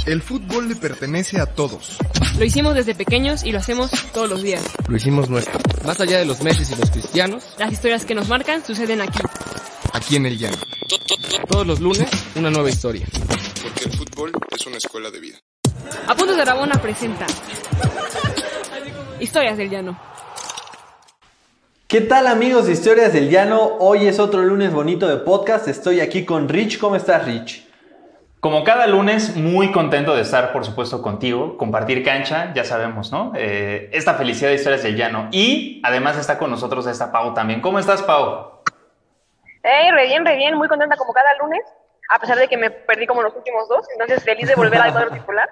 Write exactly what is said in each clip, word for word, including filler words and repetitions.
El fútbol le pertenece a todos. Lo hicimos desde pequeños y lo hacemos todos los días. Lo hicimos nuestro. Más allá de los Messi y los Cristianos, las historias que nos marcan suceden aquí. Aquí en el llano. Todos los lunes, una nueva historia. Porque el fútbol es una escuela de vida. Apuntes de Rabona presenta Historias del Llano. ¿Qué tal, amigos de Historias del Llano? Hoy es otro lunes bonito de podcast. Estoy aquí con Rich. ¿Cómo estás, Rich? Como cada lunes, muy contento de estar, por supuesto, contigo, compartir cancha, ya sabemos, ¿no? Eh, esta felicidad de Historias del Llano. Y además está con nosotros esta Pau también. ¿Cómo estás, Pau? Hey, re bien, re bien, muy contenta como cada lunes, a pesar de que me perdí como los últimos dos, entonces feliz de volver al cuadro titular.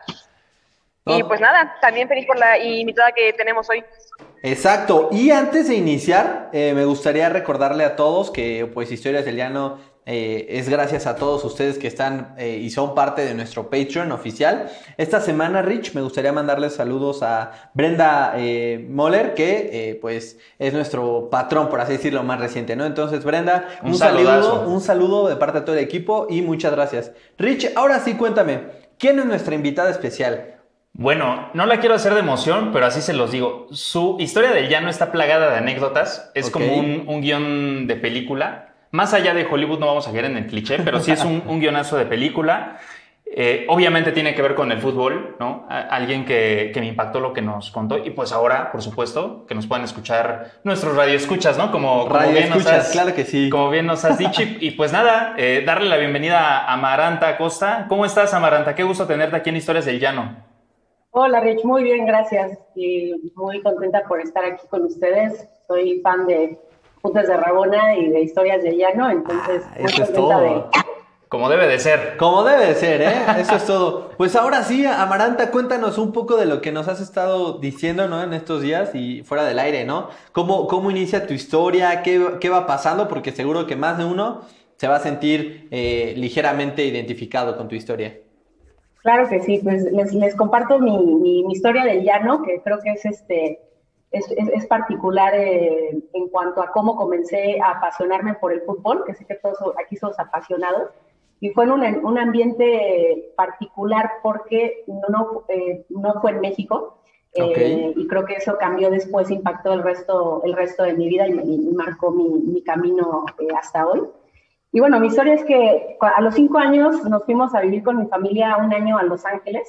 Y pues nada, también feliz por la invitada que tenemos hoy. Exacto, y antes de iniciar, eh, me gustaría recordarle a todos que pues Historias del Llano eh, es gracias a todos ustedes que están eh, y son parte de nuestro Patreon oficial. Esta semana, Rich, me gustaría mandarles saludos a Brenda eh, Moller, que eh, pues es nuestro patrón, por así decirlo, más reciente, ¿no? Entonces, Brenda, un, un saludo, un saludo de parte de todo el equipo y muchas gracias. Rich, ahora sí, cuéntame, ¿quién es nuestra invitada especial? Bueno, no la quiero hacer de emoción, pero así se los digo. Su Historia del Llano está plagada de anécdotas. Es okay. como un, un guión de película. Más allá de Hollywood no vamos a caer en el cliché, pero sí es un, un guionazo de película. Eh, obviamente tiene que ver con el fútbol, ¿no? A, alguien que, que me impactó lo que nos contó. Y pues ahora, por supuesto, que nos puedan escuchar nuestros radioescuchas, ¿no? Como, como Radio bien escuchas, nos has, claro que sí. Como bien nos has dicho. Y, y pues nada, eh, darle la bienvenida a Amaranta Acosta. ¿Cómo estás, Amaranta? Qué gusto tenerte aquí en Historias del Llano. Hola, Rich, muy bien, gracias. Y muy contenta por estar aquí con ustedes. Soy fan de Apuntes de Rabona y de Historias del Llano, entonces ah, muy eso contenta es todo. de... Como debe de ser. Como debe de ser, ¿eh? Eso es todo. Pues ahora sí, Amaranta, cuéntanos un poco de lo que nos has estado diciendo, ¿no? En estos días y fuera del aire, ¿no? ¿Cómo, cómo inicia tu historia? ¿Qué, qué va pasando? Porque seguro que más de uno se va a sentir eh, ligeramente identificado con tu historia. Claro que sí, pues les, les comparto mi, mi, mi historia del llano, que creo que es este es, es, es particular eh, en cuanto a cómo comencé a apasionarme por el fútbol, que sé que todos aquí somos apasionados, y fue en un, un ambiente particular porque no, eh, no fue en México, okay. eh, y creo que eso cambió después, impactó el resto, el resto de mi vida y, y marcó mi, mi camino eh, hasta hoy. Y bueno, mi historia es que a los cinco años nos fuimos a vivir con mi familia un año a Los Ángeles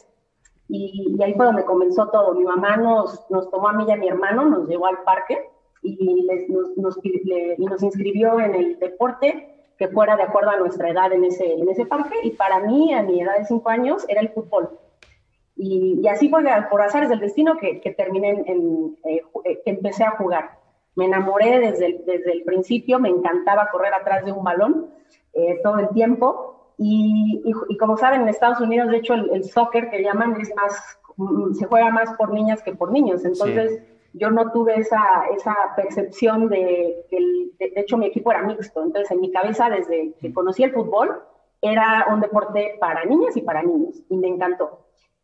y, y ahí fue donde comenzó todo. Mi mamá nos, nos tomó a mí y a mi hermano, nos llevó al parque y, les, nos, nos, le, y nos inscribió en el deporte que fuera de acuerdo a nuestra edad en ese, en ese parque, y para mí, a mi edad de cinco años, era el fútbol. Y, y así fue por azares del destino que, que terminé en, en eh, que empecé a jugar. Me enamoré desde el, desde el principio, me encantaba correr atrás de un balón eh, todo el tiempo. Y, y, y como saben, en Estados Unidos, de hecho, el, el soccer que llaman es más, se juega más por niñas que por niños. Entonces, sí. yo no tuve esa, esa percepción de que, el, de, de hecho, mi equipo era mixto. Entonces, en mi cabeza, desde que conocí el fútbol, era un deporte para niñas y para niños. Y me encantó.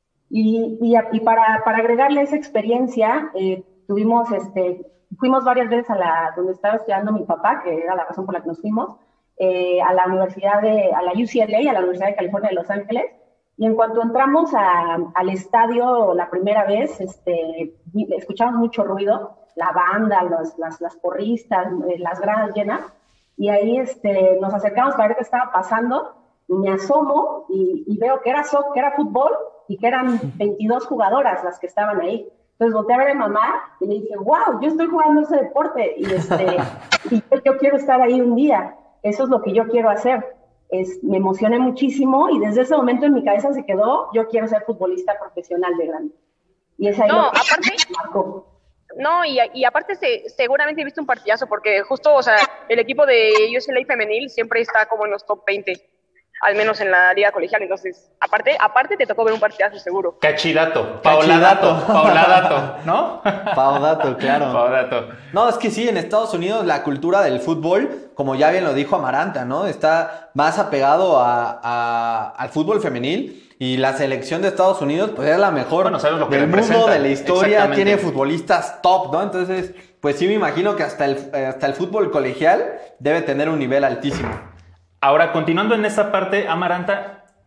Y, y, y para, para agregarle esa experiencia, eh, tuvimos este... Fuimos varias veces a la donde estaba estudiando mi papá, que era la razón por la que nos fuimos, eh, a la universidad de, a la U C L A, a la Universidad de California de Los Ángeles, y en cuanto entramos a, al estadio la primera vez, este, escuchamos mucho ruido, la banda, los, las, las porristas, las gradas llenas, y ahí este, nos acercamos para ver qué estaba pasando, y me asomo y, y veo que era, so, que era fútbol y que eran veintidós jugadoras las que estaban ahí. Entonces volteé a ver a mamá y le dije, wow, yo estoy jugando ese deporte y, este, y yo quiero estar ahí un día, eso es lo que yo quiero hacer. Es, me emocioné muchísimo y desde ese momento en mi cabeza se quedó, yo quiero ser futbolista profesional de grande. Y es ahí no, lo que aparte, me marcó. No, y, y aparte se, seguramente he visto un partidazo porque justo, o sea, el equipo de U C L A femenil siempre está como en los top veinte. Al menos en la liga colegial, entonces, aparte, aparte te tocó ver un partidazo seguro. Cachidato, Pauladato, Pauladato, ¿no? Paudato, claro. Paudato. No, es que sí, en Estados Unidos la cultura del fútbol, como ya bien lo dijo Amaranta, ¿no? Está más apegado a, a, al fútbol femenil y la selección de Estados Unidos, pues es la mejor bueno, ¿sabes lo que del mundo, de la historia, tiene futbolistas top, ¿no? Entonces, pues sí me imagino que hasta el, hasta el fútbol colegial debe tener un nivel altísimo. Ahora, continuando en esta parte, Amaranta,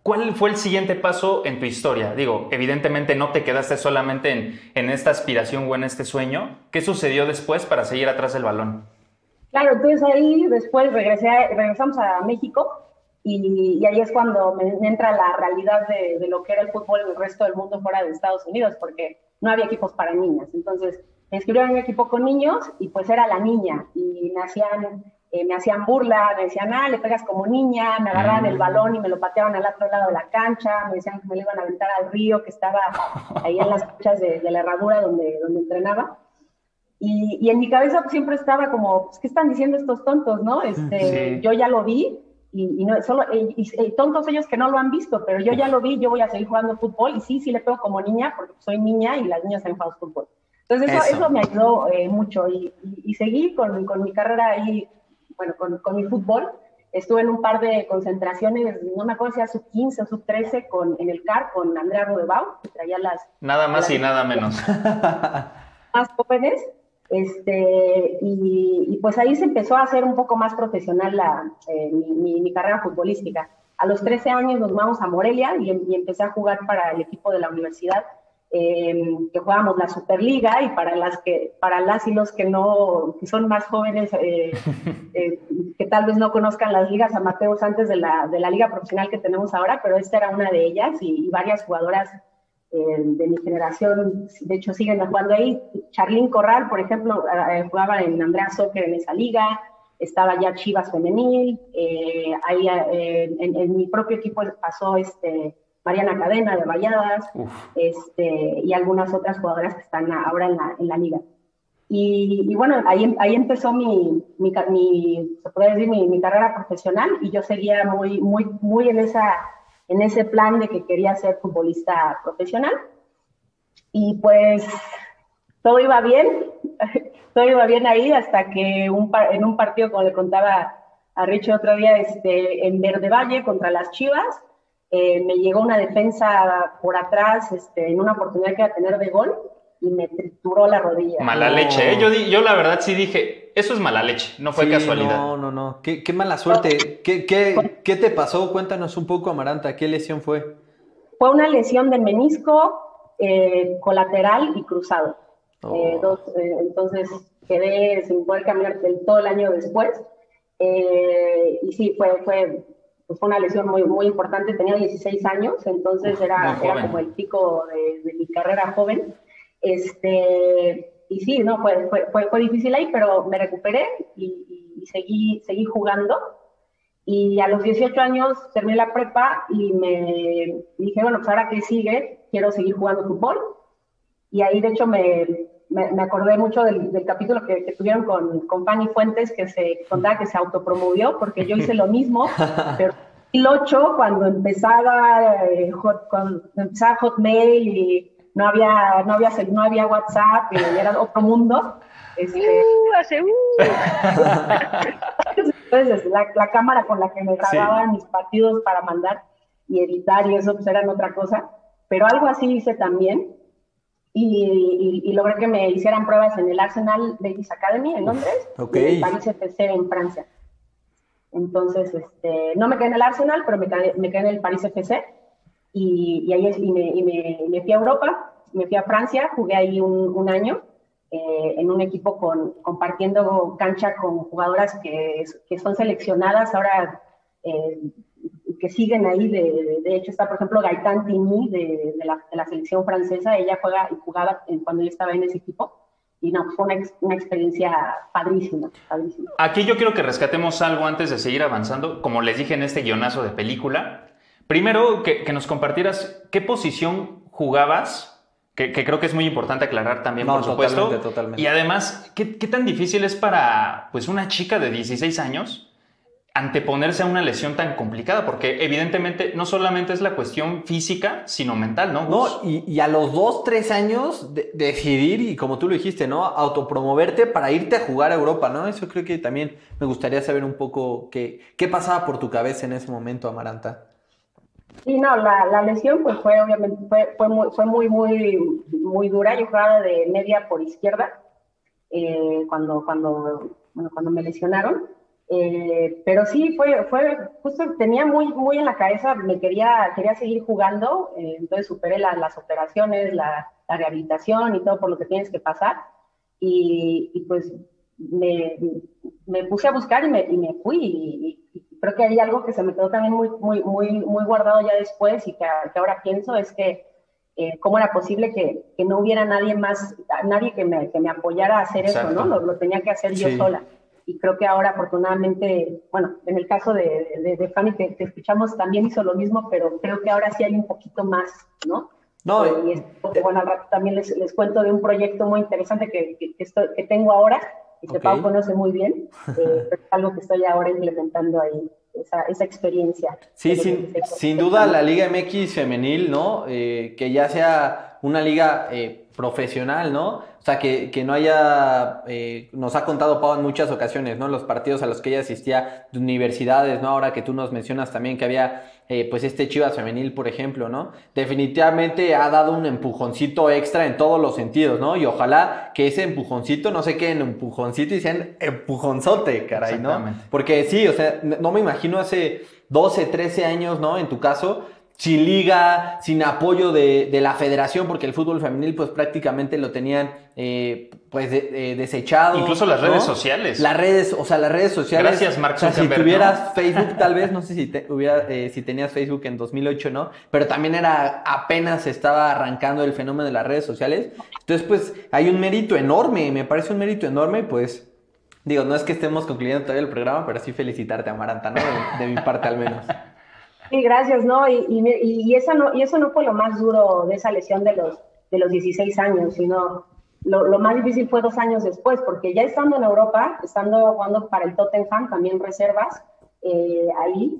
¿Cuál fue el siguiente paso en tu historia? Digo, evidentemente no te quedaste solamente en, en esta aspiración o en este sueño. ¿Qué sucedió después para seguir atrás del balón? Claro, entonces ahí después regresé, regresamos a México y, y ahí es cuando me, me entra la realidad de, de lo que era el fútbol en el resto del mundo fuera de Estados Unidos, porque no había equipos para niñas. Entonces me inscribieron en un equipo con niños y pues era la niña y me hacían... Eh, me hacían burla, me decían, ah, le pegas como niña, me agarraban mm. el balón y me lo pateaban al otro lado de la cancha, me decían que me lo iban a aventar al río que estaba ahí en las canchas de, de la herradura donde, donde entrenaba. Y, y en mi cabeza pues, siempre estaba como, pues, ¿qué están diciendo estos tontos, no? Este, sí. Yo ya lo vi, y, y, no, solo, y, y, y tontos ellos que no lo han visto, pero yo ya lo vi, yo voy a seguir jugando fútbol, y sí, sí le pego como niña, porque soy niña y las niñas han jugado fútbol. Entonces eso, eso. eso me ayudó eh, mucho, y, y, y seguí con, con mi carrera ahí, bueno, con, con mi fútbol. Estuve en un par de concentraciones, no me acuerdo si era sub quince o sub trece con, en el C A R con Andrea Rodebau, que traía las... Nada más las, y nada menos. Más jóvenes, este, y, y pues ahí se empezó a hacer un poco más profesional la, eh, mi, mi, mi carrera futbolística. A los trece años nos vamos a Morelia y, y empecé a jugar para el equipo de la universidad, Eh, que jugábamos la Superliga, y para las que para las y los que no que son más jóvenes eh, eh, que tal vez no conozcan las ligas amateurs antes de la, de la liga profesional que tenemos ahora, pero esta era una de ellas, y, y varias jugadoras eh, de mi generación de hecho siguen jugando ahí. Charlín Corral, por ejemplo, eh, jugaba en Andrea Soccer en esa liga. Estaba ya Chivas Femenil, eh, ahí eh, en, en mi propio equipo pasó este Mariana Cadena de Rayadas, este, y algunas otras jugadoras que están ahora en la, en la liga. Y, y bueno, ahí, ahí empezó mi, mi, mi, se puede decir, mi, mi carrera profesional, y yo seguía muy, muy, muy en, esa, en ese plan de que quería ser futbolista profesional. Y pues todo iba bien, todo iba bien ahí, hasta que un, en un partido, como le contaba a Richie otro día, este, en Verde Valle contra las Chivas, Eh, me llegó una defensa por atrás este, en una oportunidad que iba a tener de gol, y me trituró la rodilla. Mala no. leche, ¿eh? Yo, di, yo la verdad sí dije, eso es mala leche, no fue sí, casualidad. No, no, no, qué, qué mala suerte. ¿Qué, qué, ¿Qué te pasó? Cuéntanos un poco, Amaranta, ¿qué lesión fue? Fue una lesión del menisco eh, colateral y cruzado. Oh. Eh, dos, eh, entonces quedé sin poder caminar del todo el año después. Eh, y sí, fue... fue Pues fue una lesión muy, muy importante, tenía dieciséis años, entonces Uf, era, era como el pico de, de mi carrera joven. Este, y sí, no, fue, fue, fue, fue difícil ahí, pero me recuperé y, y seguí, seguí jugando. Y a los dieciocho años terminé la prepa y me dije, bueno, pues ahora qué sigue, quiero seguir jugando fútbol. Y ahí, de hecho, me, me, me acordé mucho del, del capítulo que, que tuvieron con, con Fanny Fuentes, que se contaba que se autopromovió, porque yo hice lo mismo, pero en el ocho, cuando empezaba, eh, hot, cuando empezaba Hotmail y no había, no había, no había WhatsApp, y era otro mundo. Este, uh, hace, uh. Entonces, la, la cámara con la que me grababan sí. mis partidos para mandar y editar y eso, pues eran otra cosa, pero algo así hice también. Y, y, y logré que me hicieran pruebas en el Arsenal Ladies Academy en Londres, okay. y en el Paris F C en Francia. Entonces, este, no me quedé en el Arsenal, pero me quedé, me quedé en el Paris F C, y, y ahí y me, y me, me fui a Europa, me fui a Francia, jugué ahí un, un año eh, en un equipo con, compartiendo cancha con jugadoras que, que son seleccionadas ahora, eh, que siguen ahí, de, de, de hecho está por ejemplo Gaëtan Tigny de, de, la, de la selección francesa, ella juega y jugaba cuando yo estaba en ese equipo, y no, fue una, ex, una experiencia padrísima, padrísima. Aquí yo quiero que rescatemos algo antes de seguir avanzando, como les dije en este guionazo de película. Primero, que, que nos compartieras qué posición jugabas, que, que creo que es muy importante aclarar también, no, por supuesto. Totalmente, totalmente. Y además, ¿qué, qué tan difícil es para pues, una chica de dieciséis años anteponerse a una lesión tan complicada? Porque evidentemente no solamente es la cuestión física, sino mental, ¿no? No, y, y a los dos, tres años de, decidir, y como tú lo dijiste, ¿no? Autopromoverte para irte a jugar a Europa, ¿no? Eso creo que también me gustaría saber un poco qué, qué pasaba por tu cabeza en ese momento, Amaranta. Sí, no, la, la lesión pues fue obviamente, fue, fue, muy, fue muy, muy, muy dura. Yo jugaba de media por izquierda eh, cuando, cuando, bueno, cuando me lesionaron. Eh, pero sí, fue, fue, justo tenía muy, muy en la cabeza, me quería, quería seguir jugando, eh, entonces superé la, las operaciones, la, la rehabilitación y todo por lo que tienes que pasar, y, y pues me, me puse a buscar y me, y me fui, y, y creo que hay algo que se me quedó también muy, muy, muy, muy guardado ya después, y que, que ahora pienso, es que eh, cómo era posible que, que no hubiera nadie más, nadie que me, que me apoyara a hacer Exacto. eso, ¿no? Lo, lo tenía que hacer yo Sí. sola. Y creo que ahora, afortunadamente, bueno, en el caso de, de, de Fanny, que, que escuchamos, también hizo lo mismo, pero creo que ahora sí hay un poquito más, ¿no? No, Eh, y es, bueno, al rato también les, les cuento de un proyecto muy interesante que, que, que, estoy, que tengo ahora, y que Ok. Pau conoce muy bien, eh, pero es algo que estoy ahora implementando ahí, esa, esa experiencia. Sí, de los sin, dieciséis sin años. duda la Liga M X femenil, ¿no? Eh, que ya sea una liga eh, profesional, ¿no? O sea, que, que no haya, eh, nos ha contado Pau en muchas ocasiones, ¿no? Los partidos a los que ella asistía de universidades, ¿no? Ahora que tú nos mencionas también que había, eh, pues este Chivas femenil, por ejemplo, ¿no? Definitivamente ha dado un empujoncito extra en todos los sentidos, ¿no? Y ojalá que ese empujoncito no se quede en empujoncito y sea en empujonzote, caray, ¿no? Exactamente. Porque sí, o sea, no me imagino hace doce, trece años, ¿no? En tu caso, sin liga, sin apoyo de, de la federación, porque el fútbol femenil pues prácticamente lo tenían eh, pues de, de, desechado. Incluso las ¿no? redes sociales. Las redes, o sea, las redes sociales. Gracias, Mark O sea, si Zuckerberg, tuvieras ¿no? Facebook, tal vez, no sé si, te, hubiera, eh, si tenías Facebook en dos mil ocho, ¿no? Pero también era, apenas estaba arrancando el fenómeno de las redes sociales. Entonces, pues, hay un mérito enorme, me parece un mérito enorme, pues... Digo, no es que estemos concluyendo todavía el programa, pero sí felicitarte, Amaranta, ¿no? De, de mi parte al menos. Sí, gracias, ¿no? Y, y, y, esa no, y eso no fue lo más duro de esa lesión de los, de los dieciséis años, sino lo, lo más difícil fue dos años después, porque ya estando en Europa, estando jugando para el Tottenham, también reservas, eh, ahí,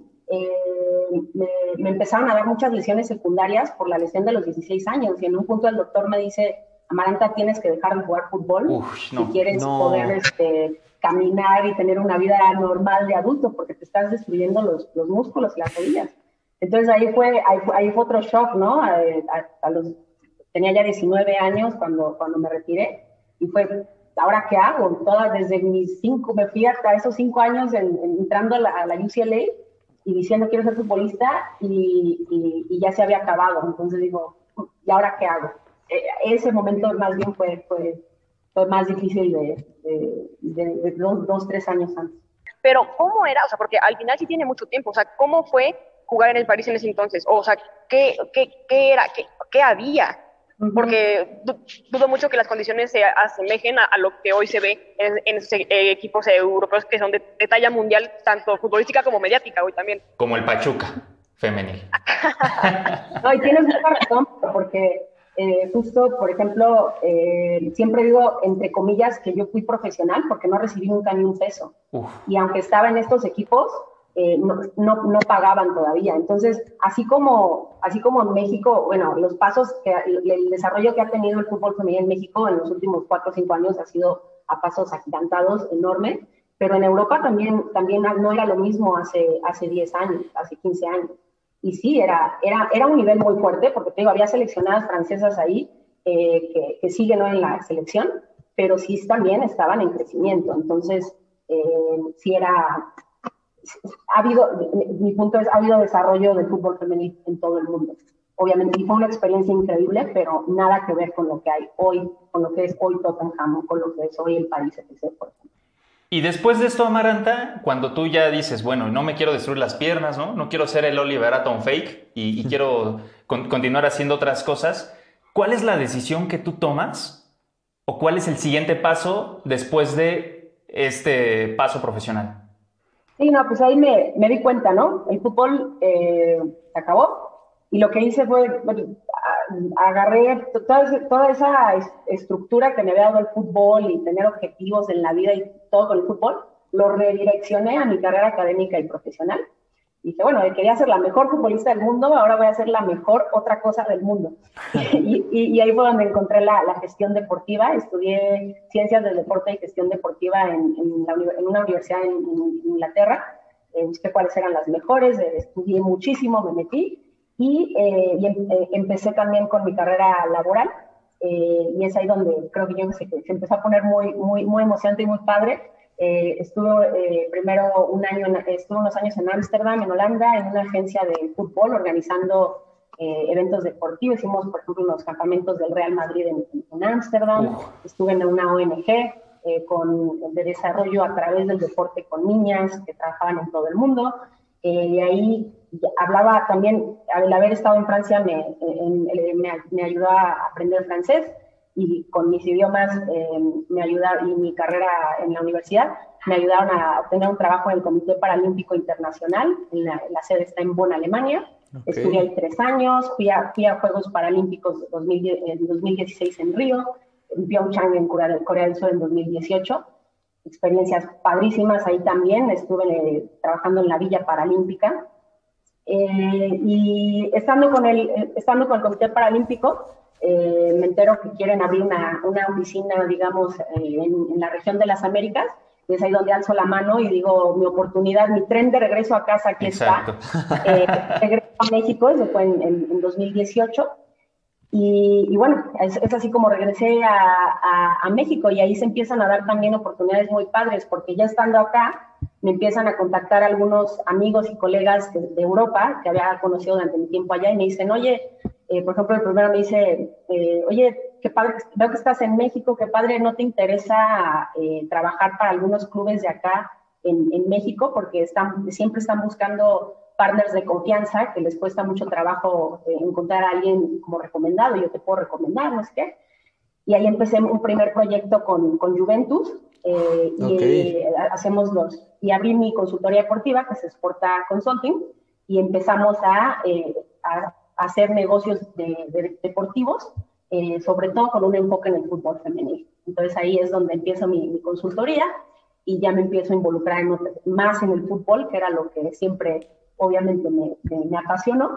eh, me, me empezaron a dar muchas lesiones secundarias por la lesión de los dieciséis años, y en un punto el doctor me dice, Amaranta, tienes que dejar de jugar fútbol Uf, no, si quieres no. poder este, caminar y tener una vida normal de adulto, porque te estás destruyendo los, los músculos y las rodillas. Entonces ahí fue, ahí fue, ahí fue otro shock, ¿no? A, a, a los, tenía ya diecinueve años cuando, cuando me retiré, y fue, ¿ahora qué hago? Todas, desde mis cinco, me fui hasta esos cinco años en, en, entrando a la, a la U C L A y diciendo quiero ser futbolista, y, y, y ya se había acabado. Entonces digo, ¿y ahora qué hago? Ese momento más bien fue, fue, fue más difícil de, de, de, de dos, dos, tres años antes. Pero, ¿cómo era? O sea, porque al final sí tiene mucho tiempo. O sea, ¿cómo fue jugar en el París en ese entonces? O sea, ¿qué, qué, qué era? ¿Qué, qué había? Uh-huh. Porque dudo mucho que las condiciones se asemejen a, a lo que hoy se ve en, en esos eh, equipos europeos que son de, de talla mundial, tanto futbolística como mediática hoy también. Como el Pachuca femenil. No, y tienes mucha razón, porque... Eh, justo, por ejemplo, eh, siempre digo, entre comillas, que yo fui profesional porque no recibí nunca ni un peso. Uf. Y aunque estaba en estos equipos, eh, no, no, no pagaban todavía. Entonces, así como, así como en México, bueno, los pasos, que el, el desarrollo que ha tenido el fútbol femenino en México en los últimos cuatro o cinco años ha sido a pasos agigantados, enorme, pero en Europa también, también no era lo mismo hace, hace diez años, hace quince años. Y sí, era, era, era un nivel muy fuerte, porque te digo, había seleccionadas francesas ahí eh, que, que siguen ¿no? en la selección, pero sí también estaban en crecimiento. Entonces, eh, sí era... Ha habido, mi punto es, ha habido desarrollo del fútbol femenino en todo el mundo. Obviamente, y fue una experiencia increíble, pero nada que ver con lo que hay hoy, con lo que es hoy Tottenham, con lo que es hoy el París F C, por ejemplo. Y después de esto, Amaranta, cuando tú ya dices, bueno, no me quiero destruir las piernas, ¿no? No quiero ser el Oliver Atom fake y, y quiero con, continuar haciendo otras cosas, ¿cuál es la decisión que tú tomas o cuál es el siguiente paso después de este paso profesional? Sí, no, pues ahí me, me di cuenta, ¿no? El fútbol eh, se acabó y lo que hice fue, bueno, agarré toda, toda esa estructura que me había dado el fútbol y tener objetivos en la vida y todo con el fútbol, lo redireccioné a mi carrera académica y profesional. Y dije, bueno, quería ser la mejor futbolista del mundo, ahora voy a ser la mejor otra cosa del mundo. y, y, y ahí fue donde encontré la, la gestión deportiva. Estudié ciencias del deporte y gestión deportiva en, en, la, en una universidad en, en Inglaterra. Eh, busqué cuáles eran las mejores, eh, estudié muchísimo, me metí. Y, eh, y em, eh, empecé también con mi carrera laboral. eh, y es ahí donde creo que yo se, se empezó a poner muy, muy, muy emocionante y muy padre. Eh, estuve eh, primero un año, en, estuve unos años en Ámsterdam, en Holanda, en una agencia de fútbol organizando eh, eventos deportivos. Hicimos, por ejemplo, los campamentos del Real Madrid en Ámsterdam. Estuve en una O N G eh, con, de desarrollo a través del deporte con niñas que trabajaban en todo el mundo. Eh, y ahí hablaba también, al haber estado en Francia, me, en, en, me, me ayudó a aprender francés. Y con mis idiomas eh, me ayudaron, y mi carrera en la universidad, me ayudaron a obtener un trabajo en el Comité Paralímpico Internacional. La, la sede está en Bonn, Alemania. Okay. Estudié ahí tres años, fui a, fui a Juegos Paralímpicos dos mil, en dos mil dieciséis en Río, en Pyeongchang en Corea, Corea del Sur en dos mil dieciocho. Experiencias padrísimas ahí también. Estuve eh, trabajando en la Villa Paralímpica. Eh, y estando con, el, estando con el Comité Paralímpico, Eh, me entero que quieren abrir una, una oficina, digamos, eh, en, en la región de las Américas, y es ahí donde alzo la mano y digo, mi oportunidad, mi tren de regreso a casa, aquí Exacto. está. Eh, regreso a México, eso fue en, en, en dos mil dieciocho, y, y bueno, es, es así como regresé a, a, a México, y ahí se empiezan a dar también oportunidades muy padres, porque ya estando acá, me empiezan a contactar algunos amigos y colegas de, de Europa, que había conocido durante mi tiempo allá, y me dicen, oye, Eh, por ejemplo, el primero me dice, eh, oye, qué padre, veo que estás en México, qué padre, ¿no te interesa eh, trabajar para algunos clubes de acá en, en México? Porque están, siempre están buscando partners de confianza, que les cuesta mucho trabajo eh, encontrar a alguien como recomendado, yo te puedo recomendar, no sé qué. Y ahí empecé un primer proyecto con, con Juventus, eh, okay. y eh, hacemos los, y abrí mi consultoría deportiva, que se Sporta Consulting, y empezamos a... Eh, a hacer negocios de, de, deportivos, eh, sobre todo con un enfoque en el fútbol femenil. Entonces ahí es donde empiezo mi, mi consultoría y ya me empiezo a involucrar en, más en el fútbol, que era lo que siempre obviamente me, me, me apasionó.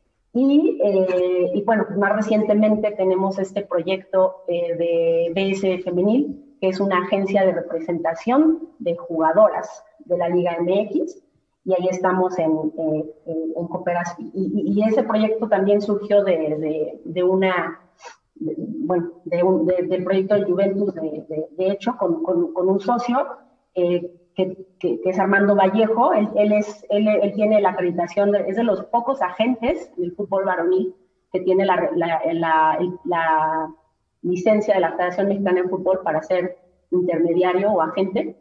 Y, eh, y bueno, pues más recientemente tenemos este proyecto eh, de B S Femenil, que es una agencia de representación de jugadoras de la Liga M X, y ahí estamos en, eh, en cooperación. Y, y ese proyecto también surgió de, de, de una, de, bueno, de un, de, del proyecto de Juventus, de, de, de hecho, con, con, con un socio eh, que, que, que es Armando Vallejo. Él, él, es, él, él tiene la acreditación, de, es de los pocos agentes del fútbol varonil que tiene la, la, la, la licencia de la Federación Mexicana de Fútbol para ser intermediario o agente.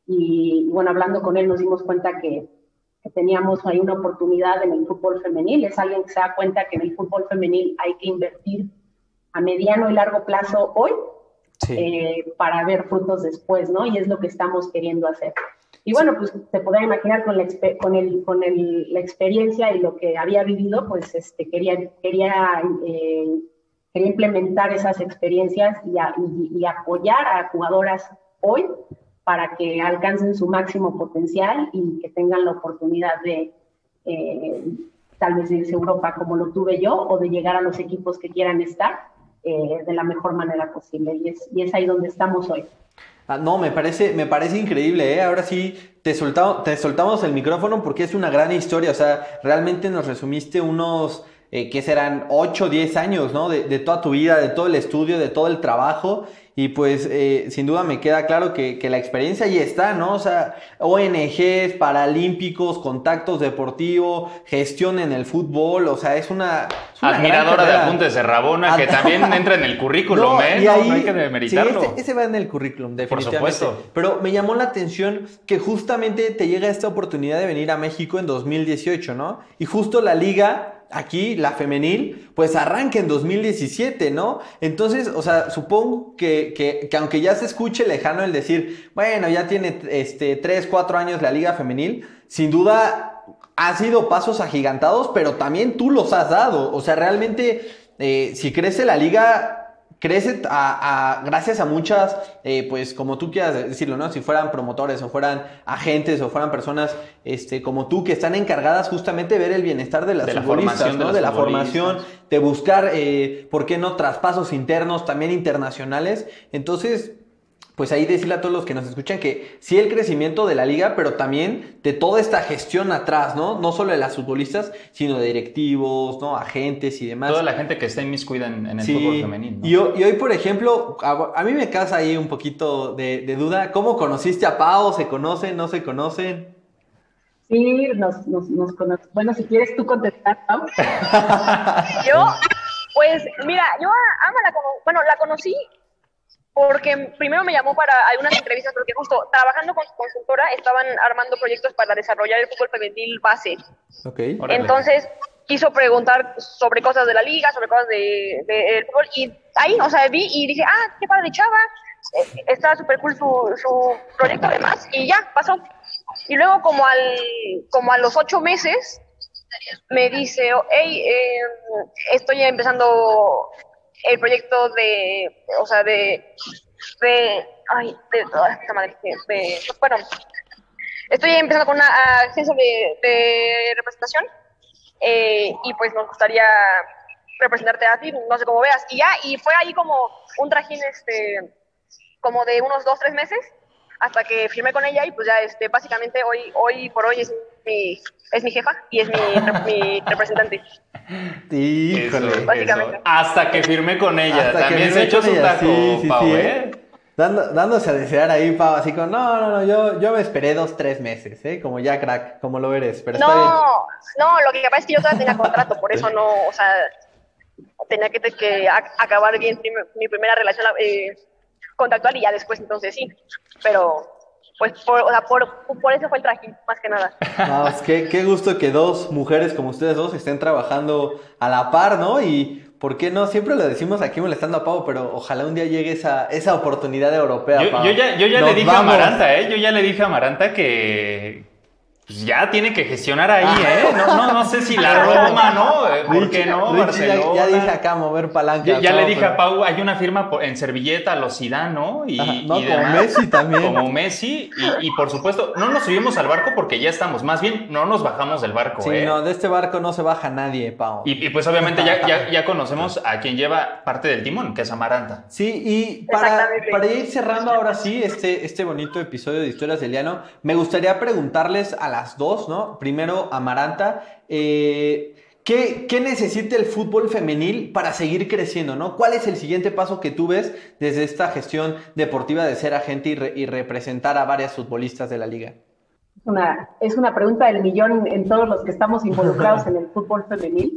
Y bueno, hablando con él nos dimos cuenta que que teníamos ahí una oportunidad en el fútbol femenil. Es alguien que se da cuenta que en el fútbol femenil hay que invertir a mediano y largo plazo hoy, sí. eh, para ver frutos después, ¿no? Y es lo que estamos queriendo hacer. Y bueno, pues te podrás imaginar con la, con el, con el, la experiencia y lo que había vivido, pues este, quería, quería, eh, quería implementar esas experiencias y, a, y, y apoyar a jugadoras hoy para que alcancen su máximo potencial y que tengan la oportunidad de eh, tal vez irse a Europa como lo tuve yo, o de llegar a los equipos que quieran estar eh, de la mejor manera posible. Y es, y es ahí donde estamos hoy. Ah, no, me parece, me parece increíble, ¿eh? Ahora sí, te, soltamos, te soltamos el micrófono porque es una gran historia. O sea, realmente nos resumiste unos... Eh, que serán ocho o diez años, ¿no? De, de toda tu vida, de todo el estudio, de todo el trabajo. Y pues eh, sin duda me queda claro que, que la experiencia ahí está, ¿no? O sea, O N Ges, paralímpicos, contactos deportivos, gestión en el fútbol, o sea, es una... Es una admiradora de Apuntes de Rabona, que también entra en el currículum, no, ¿eh? Y ahí, no, no hay que demeritarlo. Sí, ese, ese va en el currículum, definitivamente. Por supuesto. Pero me llamó la atención que justamente te llega esta oportunidad de venir a México en dos mil dieciocho, ¿no? Y justo la liga... Aquí, la femenil, pues arranca en dos mil diecisiete, ¿no? Entonces, o sea, supongo que, que, que aunque ya se escuche lejano el decir, bueno, ya tiene este tres, cuatro años la liga femenil, sin duda ha sido pasos agigantados, pero también tú los has dado. O sea, realmente, eh, si crece la liga... crece a, a, gracias a muchas, eh, pues como tú quieras decirlo, ¿no? Si fueran promotores o fueran agentes o fueran personas este, como tú que están encargadas justamente de ver el bienestar de las de futbolistas, la ¿no? de, de la futbolistas. formación, de buscar, eh, ¿por qué no? Traspasos internos, también internacionales. Entonces, pues ahí decirle a todos los que nos escuchan que sí el crecimiento de la liga, pero también de toda esta gestión atrás, ¿no? No solo de las futbolistas, sino de directivos, ¿no? Agentes y demás. Toda la gente que está inmiscuida en, en el sí. fútbol femenino, ¿no? Y, hoy, y hoy, por ejemplo, a, a mí me causa ahí un poquito de, de duda. ¿Cómo conociste a Pau? ¿Se conocen? ¿No se conocen? Sí, nos, nos, nos conocemos. Bueno, si quieres tú contestar, Pau. Yo, pues, mira, yo a Ama la, cono- bueno, la conocí porque primero me llamó para algunas entrevistas, porque justo trabajando con su consultora estaban armando proyectos para desarrollar el fútbol femenil base. Ok. Órale. Entonces quiso preguntar sobre cosas de la liga, sobre cosas de, de, del fútbol, y ahí, o sea, vi y dije, ah, qué padre chava, eh, está súper cool su, su proyecto además, y ya, pasó. Y luego como, al, como a los ocho meses me dice, hey, eh, estoy empezando el proyecto de, o sea, de, de, ay, de, oh, esta madre, de, de, bueno, estoy empezando con una agencia de, de representación, eh, y pues nos gustaría representarte a ti, no sé cómo veas, y ya, y fue ahí como un trajín, este, como de unos dos, tres meses, hasta que firmé con ella, y pues ya, este, básicamente hoy, hoy por hoy es mi, es mi jefa, y es mi, mi representante. Híjole. Eso, Básicamente. eso. Hasta que firmé con ella. Hasta que También firmé se echó con su ella, taco, sí, sí, Pau, sí, ¿eh? Dando, dándose a desear ahí, Pau, así como, no, no, no, yo, yo me esperé dos, tres meses, ¿eh? Como ya crack, como lo eres, pero está bien. No, no, lo que pasa es que yo todavía tenía contrato, por eso no, o sea, tenía que, que a- acabar bien prim- mi primera relación eh, contractual y ya después, entonces sí, pero pues por, o sea, por, por eso fue el trajín, más que nada. No, es que qué gusto que dos mujeres como ustedes dos estén trabajando a la par, ¿no? Y ¿por qué no? Siempre lo decimos aquí molestando a Pau, pero ojalá un día llegue esa, esa oportunidad europea, Yo, Pau. yo ya, yo ya Nos le dije vamos. a Amaranta, ¿eh? Yo ya le dije a Amaranta que pues, ya tiene que gestionar ahí, ¿eh? No, no, no sé si la Roma, ¿no? Eh, ¿Por qué no? Richie, ya, Barcelona. ya dije acá mover palanca. Ya, ya Pau, le dije pero- a Pau, hay una firma por- en servilleta a los Zidane, ¿no? Y, Ajá, no, y como demás. Messi también. Como Messi. Y, y por supuesto, no nos subimos al barco porque ya estamos. Más bien, no nos bajamos del barco, Sí, ¿eh? no, de este barco no se baja nadie, Pau. Y, y pues obviamente ya, ya, ya conocemos a quien lleva parte del timón, que es Amaranta. Sí, y para, Exactamente. para ir cerrando ahora sí este, este bonito episodio de Historias del Llano, me gustaría preguntarles a las dos, ¿no? Primero, Amaranta, eh, ¿qué, ¿qué necesita el fútbol femenil para seguir creciendo, ¿no? ¿Cuál es el siguiente paso que tú ves desde esta gestión deportiva de ser agente y, re- y representar a varias futbolistas de la liga? Una, es una pregunta del millón en todos los que estamos involucrados en el fútbol femenil,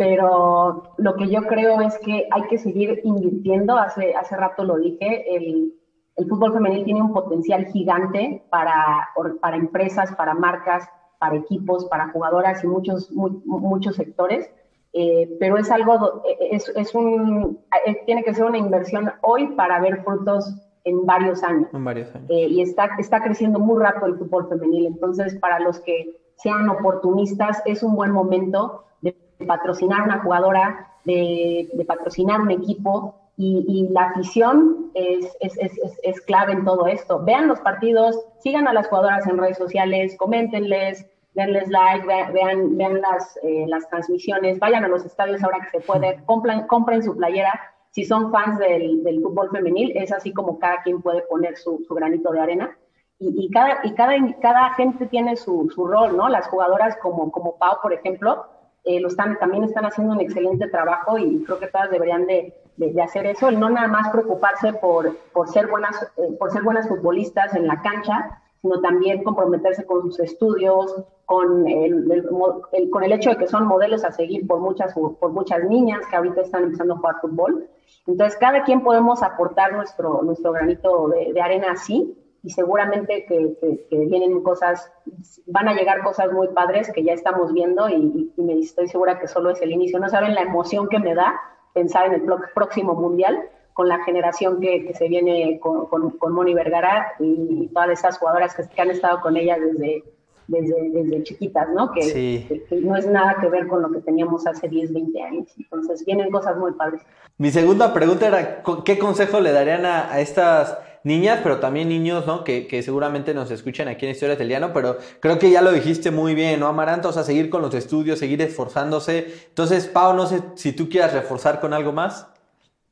pero lo que yo creo es que hay que seguir invirtiendo. Hace, hace rato lo dije, el, el fútbol femenil tiene un potencial gigante para, para empresas, para marcas, para equipos, para jugadoras y muchos, mu- muchos sectores, eh, pero es algo, es, es un, eh, tiene que ser una inversión hoy para ver frutos en varios años. En varios años. Eh, y está, está creciendo muy rápido el fútbol femenil. Entonces, para los que sean oportunistas, es un buen momento de patrocinar una jugadora, de, de patrocinar un equipo, y, y la afición es, es, es, es, es clave en todo esto. Vean los partidos, sigan a las jugadoras en redes sociales, coméntenles, denles like, vean, vean, vean las, eh, las transmisiones, vayan a los estadios ahora que se puede, compren, compren su playera. Si son fans del, del fútbol femenil, es así como cada quien puede poner su, su granito de arena. Y, y, cada, y cada, cada gente tiene su, su rol, ¿no? Las jugadoras como, como Pau, por ejemplo, eh, lo están, también están haciendo un excelente trabajo y creo que todas deberían de, de, de hacer eso, y no nada más preocuparse por, por, ser buenas, eh, por ser buenas futbolistas en la cancha, sino también comprometerse con sus estudios, con el, el, el, con el hecho de que son modelos a seguir por muchas, por muchas niñas que ahorita están empezando a jugar fútbol. Entonces, cada quien podemos aportar nuestro, nuestro granito de, de arena así, y seguramente que, que, que vienen cosas, van a llegar cosas muy padres que ya estamos viendo, y, y me estoy segura que solo es el inicio. No saben la emoción que me da pensar en el próximo Mundial, con la generación que, que se viene con, con, con Moni Vergara y, y todas esas jugadoras que, que han estado con ella desde, desde, desde chiquitas, ¿no? Que, Sí. que, que no es nada que ver con lo que teníamos hace diez, veinte años. Entonces vienen cosas muy padres. Mi segunda pregunta era, ¿qué consejo le darían a, a estas niñas, pero también niños, ¿no? Que, que seguramente nos escuchan aquí en Historias del Llano, pero creo que ya lo dijiste muy bien, ¿no, Amaranta? O sea, seguir con los estudios, seguir esforzándose. Entonces, Pau, no sé si tú quieras reforzar con algo más.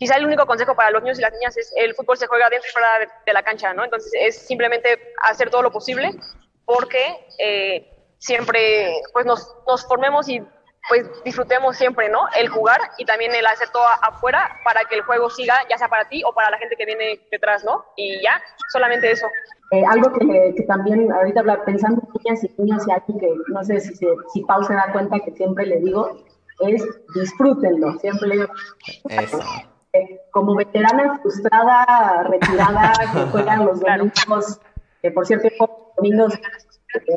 quizá el único consejo para los niños y las niñas es el fútbol se juega dentro y fuera de, de la cancha, ¿no? Entonces es simplemente hacer todo lo posible porque eh, siempre pues nos, nos formemos y pues disfrutemos siempre, ¿no? El jugar y también el hacer todo afuera para que el juego siga, ya sea para ti o para la gente que viene detrás, ¿no? Y ya, solamente eso. Eh, algo que, que también ahorita hablar, pensando en niñas y niños y algo que no sé si, se, si Pau se da cuenta que siempre le digo, es disfrútenlo, siempre le digo. Eso. Eh, como veterana frustrada, retirada, que juegan los domingos, que por cierto, los domingos eh,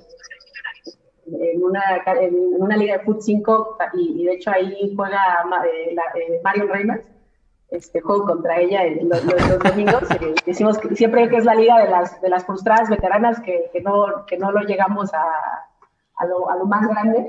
en una, en una liga de fut cinco y, y de hecho ahí juega eh, la, eh, Marion Reimers. Este juego contra ella en los, los, los domingos. Eh, decimos que siempre que es la liga de las de las frustradas veteranas que, que no que no lo llegamos a, a, lo, a lo más grande.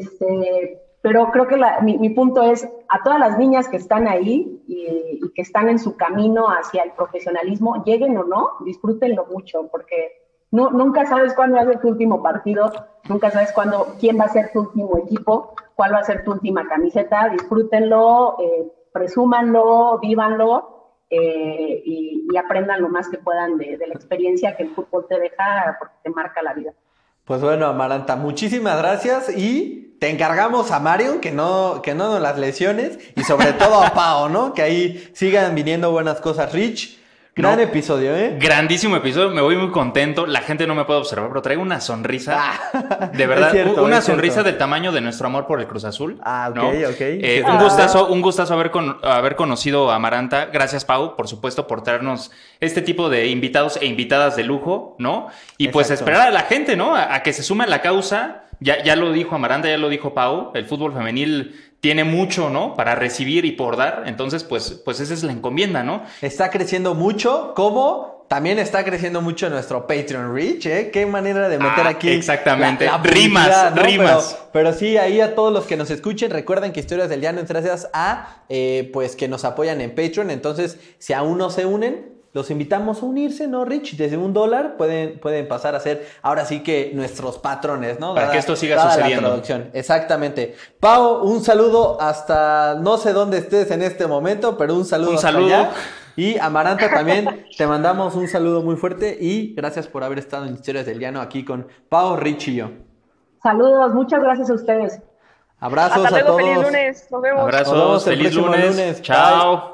Este, pero creo que la, mi, mi punto es a todas las niñas que están ahí y, y que están en su camino hacia el profesionalismo, lleguen o no, disfrútenlo mucho porque no, nunca sabes cuándo va a ser tu último partido, nunca sabes cuándo quién va a ser tu último equipo, cuál va a ser tu última camiseta. Disfrútenlo. Eh, presúmanlo, vívanlo eh, y, y aprendan lo más que puedan de, de la experiencia que el fútbol te deja porque te marca la vida. Pues bueno, Amaranta, muchísimas gracias y te encargamos a Marion que no, que no nos las lesiones y sobre todo a Pau, ¿no? Que ahí sigan viniendo buenas cosas. Rich, gran no, episodio, ¿eh? Grandísimo episodio, me voy muy contento. La gente no me puede observar, pero traigo una sonrisa. Ah, de verdad, cierto, una sonrisa cierto. Del tamaño de nuestro amor por el Cruz Azul. Ah, ok, ¿no? ok. Eh, un gustazo, un gustazo haber, con, haber conocido a Amaranta. Gracias, Pau, por supuesto, por traernos este tipo de invitados e invitadas de lujo, ¿no? Y exacto. Pues esperar a la gente, ¿no? A, a que se sume a la causa. Ya, ya lo dijo Amaranta, ya lo dijo Pau. El fútbol femenil tiene mucho, ¿no? Para recibir y por dar. Entonces, pues, pues esa es la encomienda, ¿no? Está creciendo mucho, como también está creciendo mucho nuestro Patreon Reach, ¿eh? Qué manera de meter ah, aquí. Exactamente. La, la rimas, ¿no? rimas. Pero, pero sí, ahí a todos los que nos escuchen, recuerden que Historias del Llano es gracias a, eh, pues, que nos apoyan en Patreon. Entonces, si aún no se unen, los invitamos a unirse, ¿no, Rich? Desde un dólar pueden, pueden pasar a ser, ahora sí que nuestros patrones, ¿no? Para dada, que esto siga sucediendo. La traducción. Exactamente. Pau, un saludo hasta no sé dónde estés en este momento, pero un saludo un hasta saludo. allá. Y Amaranta también, te mandamos un saludo muy fuerte y gracias por haber estado en Historias del Llano aquí con Pau, Rich y yo. Saludos, muchas gracias a ustedes. Abrazos hasta luego, a todos. Feliz lunes, nos vemos. Abrazos, nos vemos feliz lunes. lunes. Chao.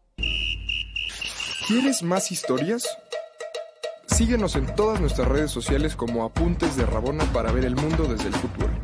¿Quieres más historias? Síguenos en todas nuestras redes sociales como Apuntes de Rabona para ver el mundo desde el fútbol.